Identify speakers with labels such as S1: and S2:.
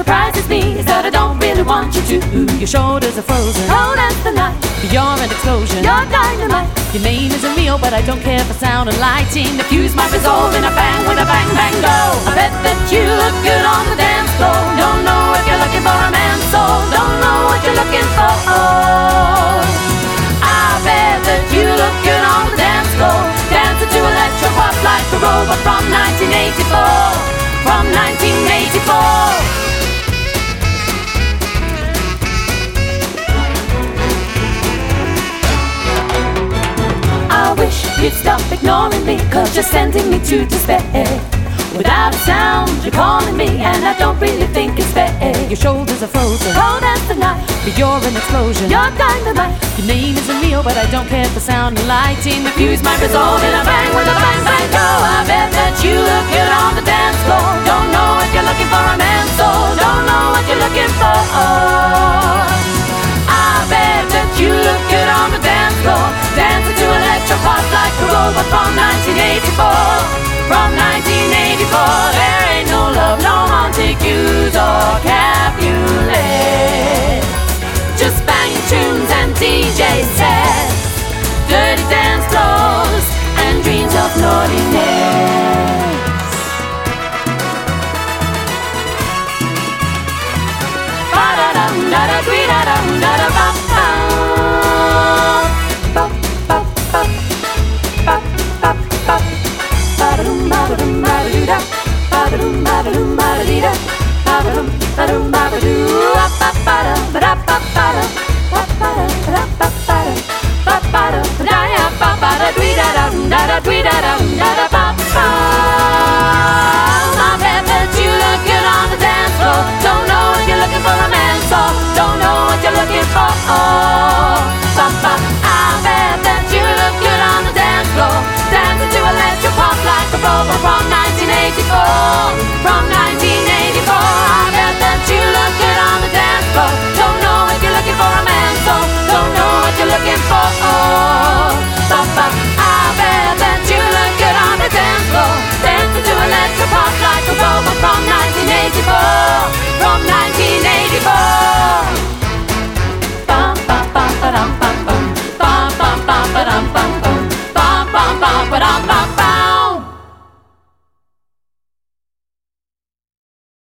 S1: surprises me is that I don't really want you to.
S2: Your shoulders are frozen,
S1: Cold as the night,
S2: you're an explosion.
S1: you're dynamite.
S2: Your name isn't real, but I don't care for sound and lighting. The fuse might resolve in a bang with a bang bang go.
S1: I bet that you look good on the dance floor. Don't know if you're looking for a man's soul. Don't know what you're looking for. I bet that you look good on the dance floor, dancing to electro pop like a robot from 1984. From 1984. I wish you'd stop ignoring me, 'cause you're sending me to despair. Without a sound, you're calling me, and I don't really think it's fair.
S2: Your shoulders are frozen,
S1: Cold as the night,
S2: but you're an explosion.
S1: you're dynamite.
S2: Your name isn't real, but I don't care for sound and lighting. The fuse might resolve in a bang with a bang bang go.
S1: I bet that you look good on the dance floor. Don't know if you're looking for a man's soul. Don't know what you're looking for. I bet that you look good on the dance floor, dancing to electro pop like a robot from 1984. From 1984. There ain't no love, no Montagues or Capulets, just banging tunes and DJ sets, dirty dance floors and dreams of naughtiness. Ba-da-dum, da-da-dee-da-dum, da-da-bum-bum. Bop-bop-bop, bop-bop-bop. Ba-da-dum, ba-da-dum, ba-da-doo-da. Ba-da-dum, ba-da-dum, ba-da-dee-da. Ba-da-dum, ba-dum, ba-ba-doo. Ba-ba-ba-da, ba-da-ba-ba-da. Ba-ba-da, ba-da-ba-ba-da. Ba-ba-da, ba-da-ya, ba-ba-da-dwee-da-dum, da-da-dwee-da-dum, da-da-ba-bum. I bet that you look good on the dance floor. Don't know if you're looking for a man's soul. Don't know what you're looking for. Ba-ba. I bet that you look good on the dance floor, dancing to electro pop like a robot from 1984. From 1984. I bet that you look good on the dance floor. Don't know if you're looking for a man's soul. Don't know what you're looking for. Ba-ba. I bet that you look good on the dance floor, dancing to electro pop like a robot from 1984. From 1984. Bum bum bum ba dum bum bum. Bum bum bum ba dum bum bum. Bum bum bum ba dum bum bum.